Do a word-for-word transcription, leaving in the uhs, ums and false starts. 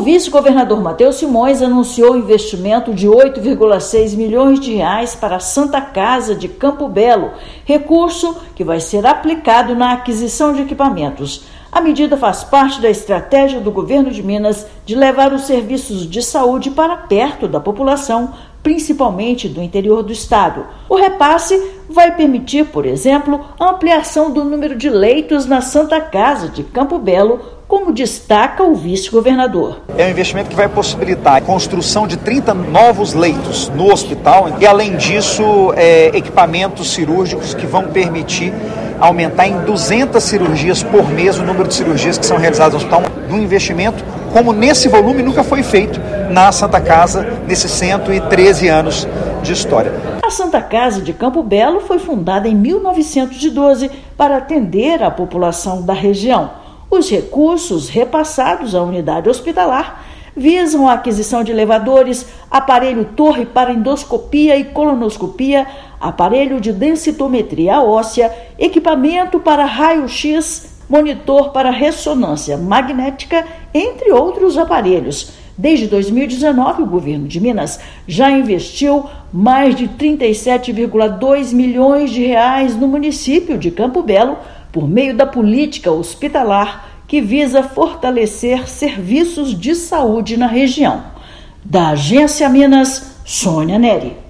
vice-governador Matheus Simões anunciou investimento de oito vírgula seis milhões de reais para a Santa Casa de Campo Belo, recurso que vai ser aplicado na aquisição de equipamentos. A medida faz parte da estratégia do governo de Minas de levar os serviços de saúde para perto da população, principalmente do interior do estado. O repasse vai permitir, por exemplo, a ampliação do número de leitos na Santa Casa de Campo Belo, como destaca o vice-governador. É um investimento que vai possibilitar a construção de trinta novos leitos no hospital e, além disso, é, equipamentos cirúrgicos que vão permitir aumentar em duzentas cirurgias por mês o número de cirurgias que são realizadas no hospital. Um investimento como nesse volume nunca foi feito na Santa Casa nesses cento e treze anos de história. A Santa Casa de Campo Belo foi fundada em mil novecentos e doze para atender a população da região. Os recursos repassados à unidade hospitalar visam a aquisição de elevadores, aparelho torre para endoscopia e colonoscopia, aparelho de densitometria óssea, equipamento para raio-x, monitor para ressonância magnética, entre outros aparelhos. Desde dois mil e dezenove, o governo de Minas já investiu mais de trinta e sete vírgula dois milhões de reais no município de Campo Belo, por meio da política hospitalar que visa fortalecer serviços de saúde na região. Da Agência Minas, Sônia Neri.